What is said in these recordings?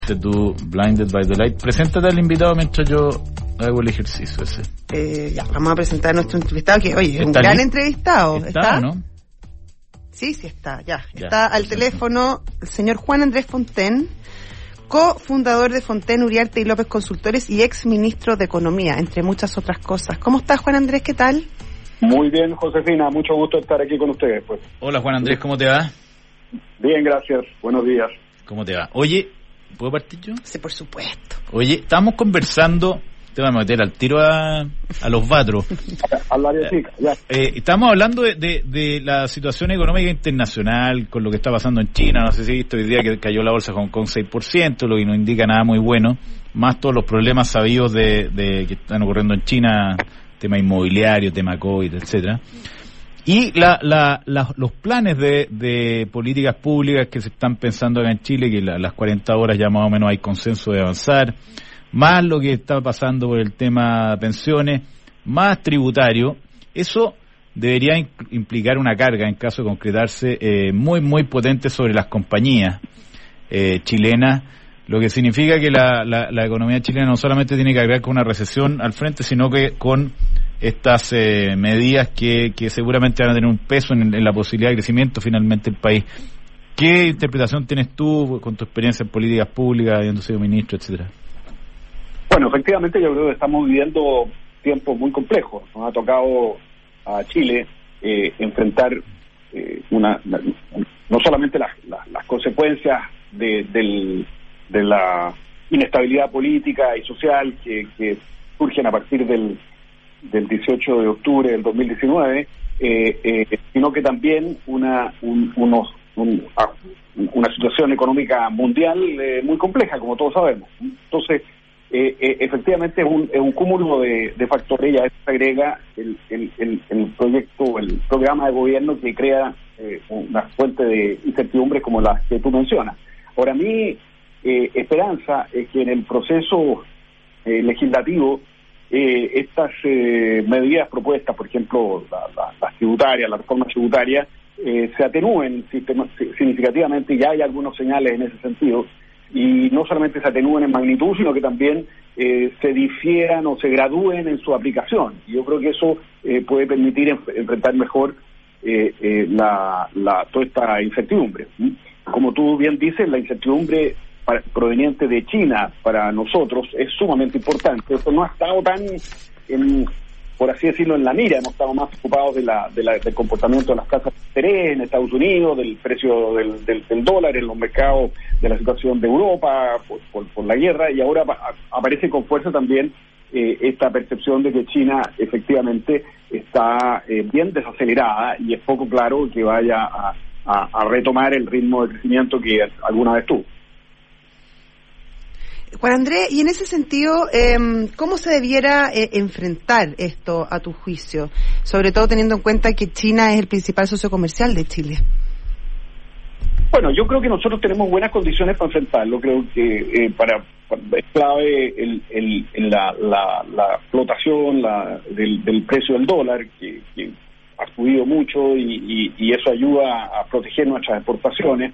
Tú, Blinded by the Light. Preséntate al invitado mientras yo hago el ejercicio ese. Ya, vamos a presentar a nuestro entrevistado, que oye, es un gran entrevistado. ¿Está o no? Sí, está, ya. Está al teléfono el señor Juan Andrés Fonten, cofundador de Fonten, Uriarte y López Consultores y ex ministro de Economía, entre muchas otras cosas. ¿Cómo estás, Juan Andrés? ¿Qué tal? Muy bien, Josefina, mucho gusto estar aquí con ustedes. Pues. Hola, Juan Andrés, ¿cómo te va? Bien, gracias. Buenos días. ¿Cómo te va? Oye, ¿puedo partir yo? Sí, por supuesto. Oye, estamos conversando, te voy a meter al tiro a los vatros. Al área chica, ya. Estamos hablando de la situación económica internacional, con lo que está pasando en China. No sé si viste hoy día que cayó la bolsa de Hong Kong 6%, lo que no indica nada muy bueno, más todos los problemas sabidos de que están ocurriendo en China, tema inmobiliario, tema COVID, etcétera. Y los planes de políticas públicas que se están pensando acá en Chile, que las 40 horas ya más o menos hay consenso de avanzar, más lo que está pasando por el tema pensiones, más tributario, eso debería implicar una carga, en caso de concretarse, muy, muy potente sobre las compañías chilenas, lo que significa que la economía chilena no solamente tiene que cargar con una recesión al frente, sino que con estas medidas que seguramente van a tener un peso en la posibilidad de crecimiento finalmente del país. ¿Qué interpretación tienes tú con tu experiencia en políticas públicas, habiendo sido ministro, etcétera? Bueno, efectivamente yo creo que estamos viviendo tiempos muy complejos. Nos ha tocado a Chile enfrentar no solamente las consecuencias de la inestabilidad política y social que surgen a partir del 18 de octubre del 2019, sino que también una situación económica mundial muy compleja, como todos sabemos. Entonces, efectivamente es un cúmulo de factores, y a eso se agrega el proyecto, el programa de gobierno que crea una fuente de incertidumbre como la que tú mencionas. Ahora, mi esperanza es que en el proceso legislativo estas medidas propuestas, por ejemplo, las tributarias, la reforma tributaria, se atenúen significativamente, y ya hay algunos señales en ese sentido, y no solamente se atenúen en magnitud, sino que también se difieran o se gradúen en su aplicación. Y yo creo que eso puede permitir enfrentar mejor toda esta incertidumbre. Como tú bien dices, la incertidumbre proveniente de China para nosotros es sumamente importante. Esto no ha estado tan, por así decirlo, en la mira. Hemos estado más preocupados del comportamiento de las tasas de interés en Estados Unidos, del precio del dólar en los mercados, de la situación de Europa por la guerra, y ahora aparece con fuerza también esta percepción de que China efectivamente está bien desacelerada, y es poco claro que vaya a retomar el ritmo de crecimiento que alguna vez tuvo. Juan Andrés, y en ese sentido, ¿cómo se debiera enfrentar esto a tu juicio? Sobre todo teniendo en cuenta que China es el principal socio comercial de Chile. Bueno, yo creo que nosotros tenemos buenas condiciones para enfrentarlo. Creo que es clave la flotación del precio del dólar, que ha subido mucho, y eso ayuda a proteger nuestras exportaciones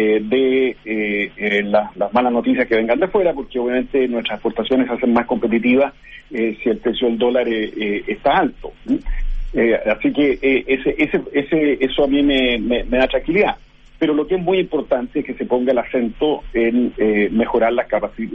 las malas noticias que vengan de fuera, porque obviamente nuestras exportaciones se hacen más competitivas si el precio del dólar está alto. Así que eso a mí me da tranquilidad. Pero lo que es muy importante es que se ponga el acento en mejorar la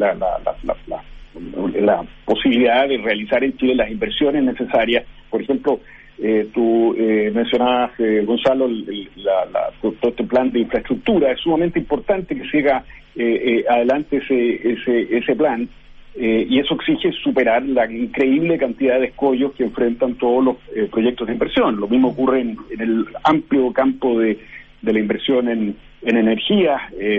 posibilidad de realizar en Chile las inversiones necesarias. Por ejemplo, tú mencionabas, Gonzalo, todo este plan de infraestructura. Es sumamente importante que siga adelante ese plan, y eso exige superar la increíble cantidad de escollos que enfrentan todos los proyectos de inversión. Lo mismo ocurre en el amplio campo de la inversión en energías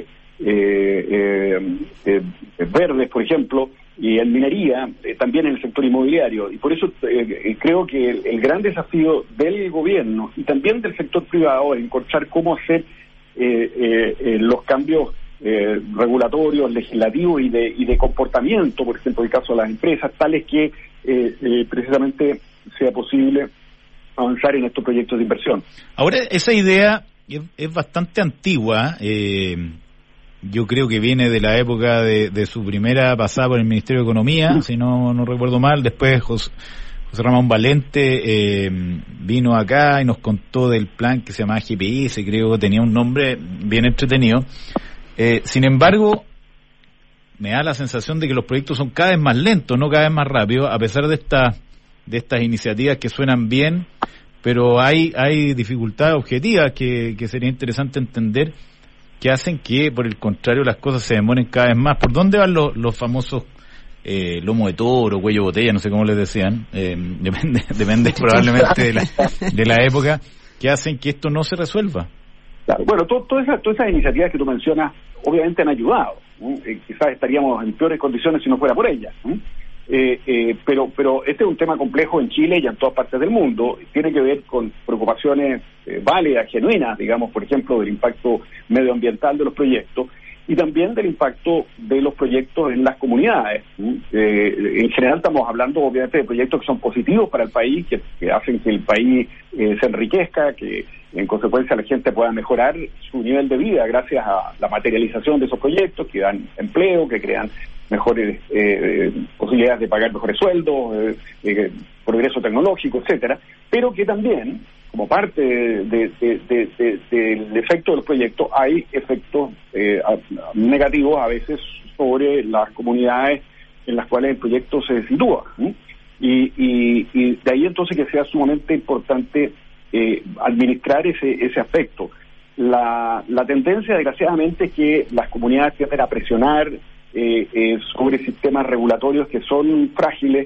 verdes, por ejemplo, y en minería, también en el sector inmobiliario. Y por eso creo que el gran desafío del gobierno y también del sector privado es encontrar cómo hacer los cambios regulatorios, legislativos y de comportamiento, por ejemplo, en el caso de las empresas, tales que precisamente sea posible avanzar en estos proyectos de inversión. Ahora, esa idea es bastante antigua. yo creo que viene de la época de su primera pasada por el Ministerio de Economía, si no recuerdo mal. Después José Ramón Valente vino acá y nos contó del plan que se llamaba GPS, creo que tenía un nombre bien entretenido. Sin embargo, me da la sensación de que los proyectos son cada vez más lentos, no cada vez más rápidos, a pesar de estas iniciativas que suenan bien, pero hay dificultades objetivas que sería interesante entender, que hacen que, por el contrario, las cosas se demoren cada vez más. ¿Por dónde van los famosos lomo de toro, cuello de botella, no sé cómo les decían? Depende probablemente de la época, que hacen que esto no se resuelva. Claro. Bueno, todas esas iniciativas que tú mencionas obviamente han ayudado. Quizás estaríamos en peores condiciones si no fuera por ellas. Pero este es un tema complejo en Chile y en todas partes del mundo. Tiene que ver con preocupaciones válidas, genuinas, digamos, por ejemplo, del impacto medioambiental de los proyectos y también del impacto de los proyectos en las comunidades. En general estamos hablando obviamente de proyectos que son positivos para el país, que hacen que el país se enriquezca, que en consecuencia la gente pueda mejorar su nivel de vida gracias a la materialización de esos proyectos, que dan empleo, que crean mejores posibilidades de pagar mejores sueldos, progreso tecnológico, etcétera, pero que también, como parte del efecto del proyecto, hay efectos negativos a veces sobre las comunidades en las cuales el proyecto se sitúa. Y de ahí entonces que sea sumamente importante administrar ese aspecto. La tendencia, desgraciadamente, es que las comunidades tienden a presionar sobre sistemas regulatorios que son frágiles,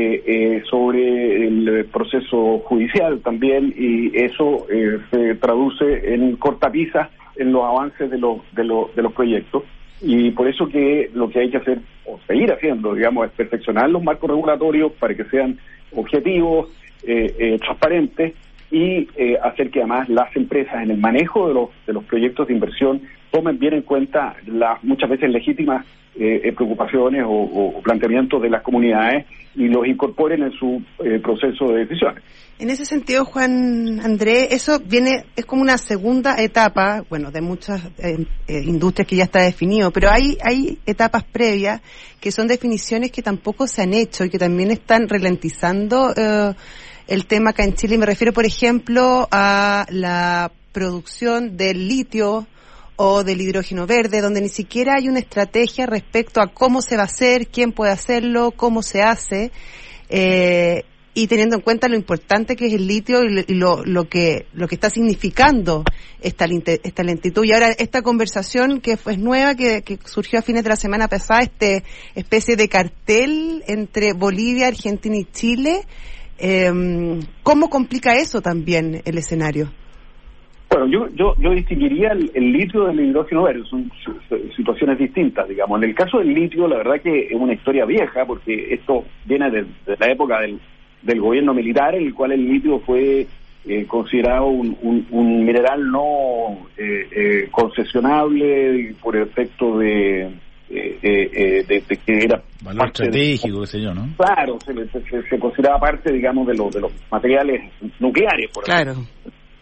sobre el proceso judicial también, y eso se traduce en cortapisas en los avances de los proyectos. Y por eso que lo que hay que hacer, o seguir haciendo, digamos, es perfeccionar los marcos regulatorios para que sean objetivos, transparentes, y hacer que además las empresas en el manejo de los proyectos de inversión tomen bien en cuenta las muchas veces legítimas preocupaciones o planteamientos de las comunidades y los incorporen en su proceso de decisiones. En ese sentido, Juan Andrés, eso es como una segunda etapa, bueno, de muchas industrias que ya está definido, pero hay etapas previas que son definiciones que tampoco se han hecho y que también están ralentizando el tema acá en Chile. Me refiero, por ejemplo, a la producción del litio o del hidrógeno verde, donde ni siquiera hay una estrategia respecto a cómo se va a hacer, quién puede hacerlo, cómo se hace, y teniendo en cuenta lo importante que es el litio y lo que está significando esta lentitud. Y ahora esta conversación que es nueva, que surgió a fines de la semana pasada, especie de cartel entre Bolivia, Argentina y Chile, ¿cómo complica eso también el escenario? Bueno, yo distinguiría el litio del hidrógeno verde, son situaciones distintas, digamos. En el caso del litio, la verdad que es una historia vieja, porque esto viene de la época del gobierno militar, en el cual el litio fue considerado un mineral no concesionable por el efecto de que era valor estratégico, qué sé yo, ¿no? Claro, se consideraba parte, digamos, de los materiales nucleares, por ejemplo. Claro.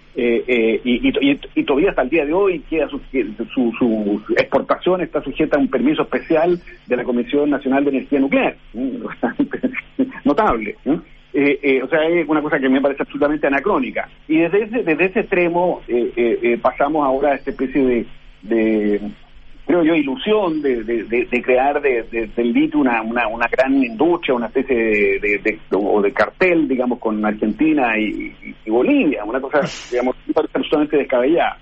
Y todavía hasta el día de hoy queda su exportación está sujeta a un permiso especial de la Comisión Nacional de Energía Nuclear, notable, ¿no? O sea, es una cosa que me parece absolutamente anacrónica. Y desde ese extremo pasamos ahora a esta especie de creo yo, ilusión de crear del litio una gran industria, una especie de cartel, digamos, con Argentina y Bolivia, una cosa, digamos, absolutamente descabellada.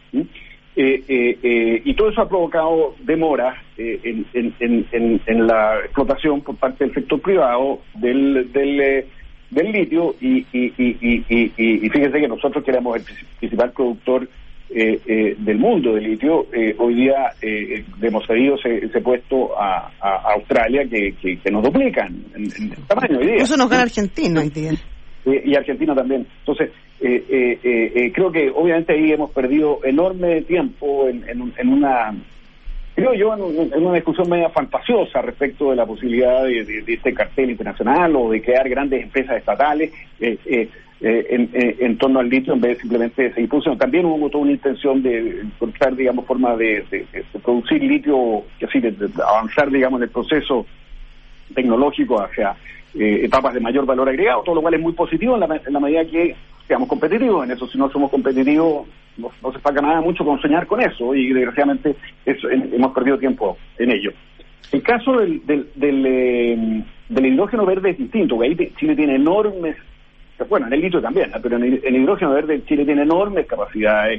Y todo eso ha provocado demoras en la explotación por parte del sector privado del litio, y fíjense que nosotros, que éramos el principal productor del mundo de litio, hoy día hemos cedido ese puesto a Australia, que nos duplican en tamaño hoy día. Eso nos gana Argentina hoy día. Y Argentina también. Entonces, creo que obviamente ahí hemos perdido enorme tiempo en una, creo yo, en una discusión media fantasiosa respecto de la posibilidad de este cartel internacional o de crear grandes empresas estatales. en torno al litio en vez de simplemente seguir produciendo. También hubo toda una intención de encontrar, digamos, formas de producir litio, que así de avanzar, digamos, en el proceso tecnológico hacia etapas de mayor valor agregado, todo lo cual es muy positivo en la medida que seamos competitivos. En eso, si no somos competitivos, no se saca nada mucho con soñar con eso, y desgraciadamente hemos perdido tiempo en ello. El caso del hidrógeno verde es distinto, porque ahí Chile tiene enormes, bueno, en el litio también, pero en el hidrógeno verde Chile tiene enormes capacidades.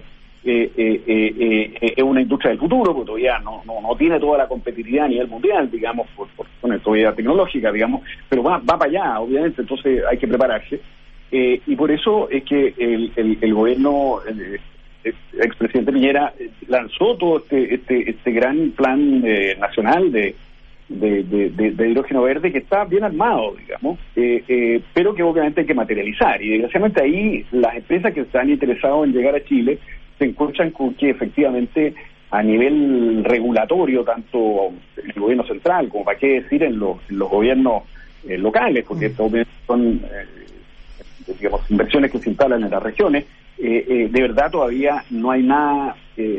Es una industria del futuro, porque todavía no tiene toda la competitividad a nivel mundial, digamos, por todavía tecnológica, digamos, pero va para allá, obviamente, entonces hay que prepararse. Y por eso es que el gobierno, el expresidente Piñera, lanzó todo este gran plan nacional de hidrógeno verde, que está bien armado, digamos, pero que obviamente hay que materializar. Y desgraciadamente ahí las empresas que están interesadas en llegar a Chile se encuentran con que efectivamente a nivel regulatorio, tanto en el gobierno central como, para qué decir, en los gobiernos locales, porque estos son digamos, inversiones que se instalan en las regiones, de verdad todavía no hay nada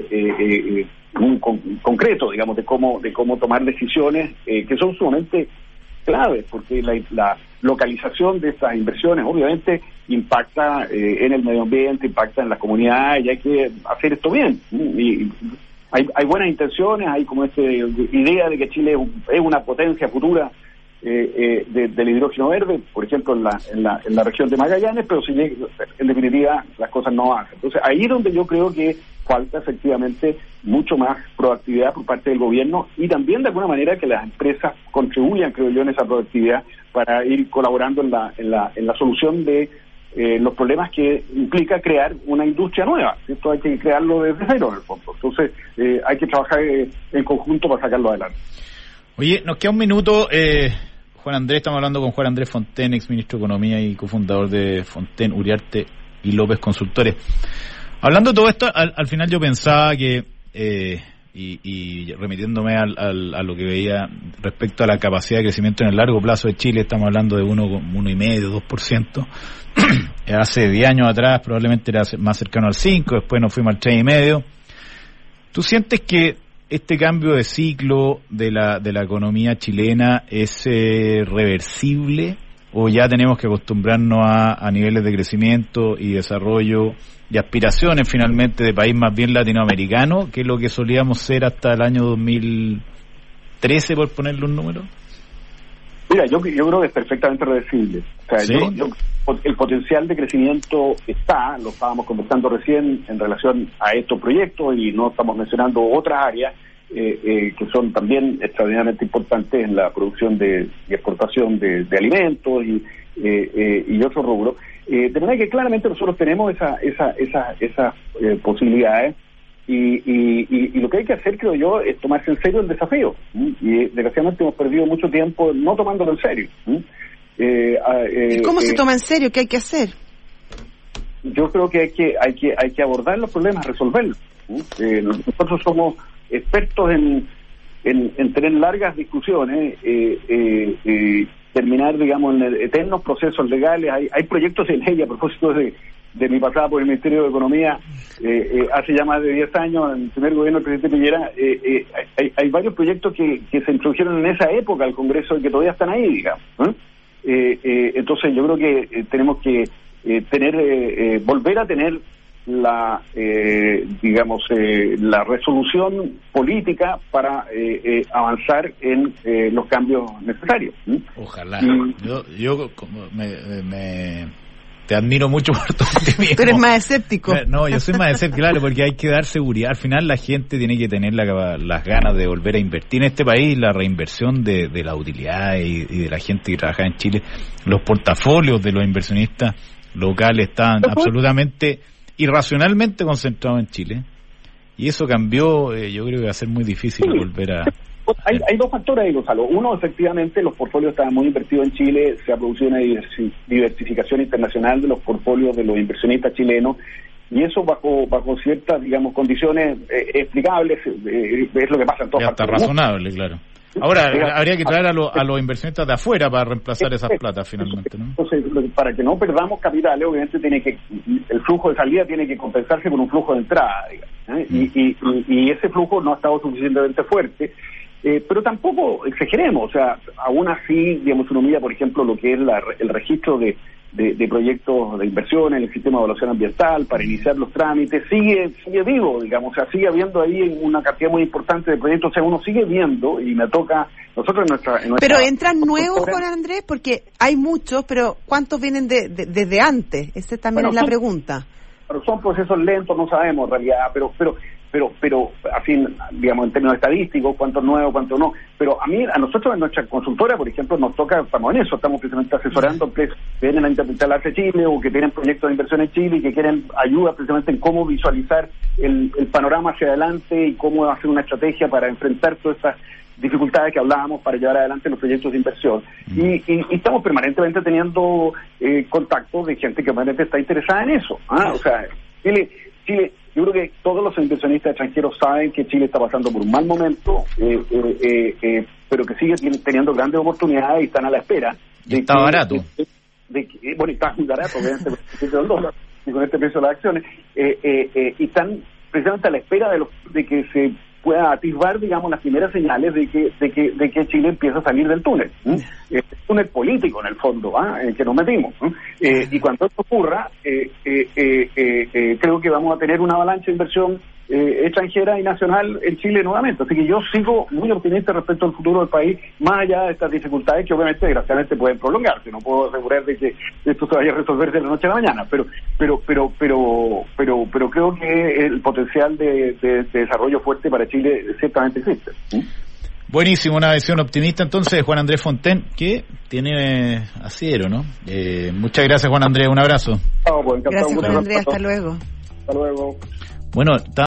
concreto, digamos, de cómo tomar decisiones que son sumamente claves, porque la localización de estas inversiones obviamente impacta en el medio ambiente, impacta en las comunidades, y hay que hacer esto bien. Y hay buenas intenciones, hay como idea de que Chile es una potencia futura del hidrógeno verde, por ejemplo en la región de Magallanes, pero en definitiva las cosas no avanzan. Entonces ahí es donde yo creo que falta efectivamente mucho más proactividad por parte del gobierno, y también de alguna manera que las empresas contribuyan, creo yo, en esa proactividad para ir colaborando en la solución de los problemas que implica crear una industria nueva. Esto hay que crearlo desde cero, en el fondo. Entonces hay que trabajar en conjunto para sacarlo adelante. Oye, nos queda un minuto. Juan Andrés, estamos hablando con Juan Andrés Fontén, ex ministro de Economía y cofundador de Fontén, Uriarte y López Consultores. Hablando de todo esto, al final yo pensaba que, y remitiéndome a lo que veía respecto a la capacidad de crecimiento en el largo plazo de Chile, estamos hablando de 1,5%, 2%. Hace 10 años atrás probablemente era más cercano al 5%, después nos fuimos al 3,5%. ¿Tú sientes que este cambio de ciclo de la economía chilena es reversible, o ya tenemos que acostumbrarnos a niveles de crecimiento y desarrollo y aspiraciones finalmente de país más bien latinoamericano, que es lo que solíamos ser hasta el año 2013, por ponerle un número? Mira, yo creo que es perfectamente reversible. O sea, ¿sí? El potencial de crecimiento está, lo estábamos conversando recién en relación a estos proyectos, y no estamos mencionando otras áreas que son también extraordinariamente importantes en la producción y exportación de alimentos y otros rubros. De manera que claramente nosotros tenemos esas posibilidades, y lo que hay que hacer, creo yo, es tomarse en serio el desafío. Y desgraciadamente hemos perdido mucho tiempo no tomándolo en serio. ¿Y cómo se toma en serio? ¿Qué hay que hacer? Yo creo que hay que abordar los problemas, resolverlos. Nosotros somos expertos en tener largas discusiones, terminar, digamos, en eternos procesos legales. Hay proyectos de ley, a propósito de mi pasada por el Ministerio de Economía, hace ya más de 10 años, en el primer gobierno del presidente Piñera, hay varios proyectos que se introdujeron en esa época al Congreso y que todavía están ahí, digamos. Entonces yo creo que tenemos que volver a tener la resolución política para avanzar en los cambios necesarios. Ojalá. Yo como te admiro mucho por tu optimismo. Tú eres más escéptico. No, yo soy más escéptico, claro, porque hay que dar seguridad. Al final la gente tiene que tener las ganas de volver a invertir en este país, la reinversión de la utilidad y de la gente que trabaja en Chile. Los portafolios de los inversionistas locales estaban absolutamente irracionalmente concentrados en Chile, y eso cambió. Yo creo que va a ser muy difícil volver a... Hay dos factores ahí, Gonzalo. Uno, efectivamente, los portfolios estaban muy invertidos en Chile, se ha producido una diversificación internacional de los portfolios de los inversionistas chilenos, y eso bajo ciertas, digamos, condiciones explicables, es lo que pasa en todas partes. Razonable, claro. Ahora, habría que traer a los inversionistas de afuera para reemplazar esas platas finalmente, ¿no? Entonces, para que no perdamos capitales, obviamente el flujo de salida tiene que compensarse con un flujo de entrada, digamos, y ese flujo no ha estado suficientemente fuerte. Pero tampoco exageremos, o sea, aún así, digamos, uno mira, por ejemplo, lo que es el registro de proyectos de inversión en el sistema de evaluación ambiental para iniciar los trámites, sigue vivo, digamos, o sea, sigue habiendo ahí una cantidad muy importante de proyectos, o sea, uno sigue viendo y me toca, nosotros en nuestra Pero entran nuevos, Juan Andrés, porque hay muchos, pero ¿cuántos vienen desde antes? Esa también es la pregunta. Pero son procesos lentos, no sabemos en realidad, pero así, digamos, en términos estadísticos, cuánto nuevo, cuánto no. Pero a nosotros en nuestra consultora, por ejemplo, nos toca, estamos en eso, estamos precisamente asesorando empresas que vienen a interpretar Chile o que tienen proyectos de inversión en Chile y que quieren ayuda precisamente en cómo visualizar el panorama hacia adelante y cómo hacer una estrategia para enfrentar todas estas dificultades que hablábamos para llevar adelante los proyectos de inversión. Y estamos permanentemente teniendo contactos de gente que realmente está interesada en eso. O sea, Chile, yo creo que todos los inversionistas extranjeros saben que Chile está pasando por un mal momento, pero que sigue teniendo grandes oportunidades y están a la espera. Está barato. Bueno, está muy barato, obviamente, y con este precio de las acciones, y están precisamente a la espera de que se pueda atisbar, digamos, las primeras señales de que Chile empieza a salir del túnel. El túnel político, en el fondo, en el que nos metimos. Y cuando esto ocurra, creo que vamos a tener una avalancha de inversión extranjera y nacional en Chile nuevamente. Así que yo sigo muy optimista respecto al futuro del país, más allá de estas dificultades que obviamente, desgraciadamente, pueden prolongarse. No puedo asegurar de que esto se vaya a resolver de la noche a la mañana, pero creo que el potencial de desarrollo fuerte para Chile ciertamente existe. Buenísimo, una visión optimista entonces de Juan Andrés Fontaine, que tiene acero, ¿no? Muchas gracias, Juan Andrés, un abrazo. Gracias, Juan Andrés, hasta luego. Hasta luego. Bueno,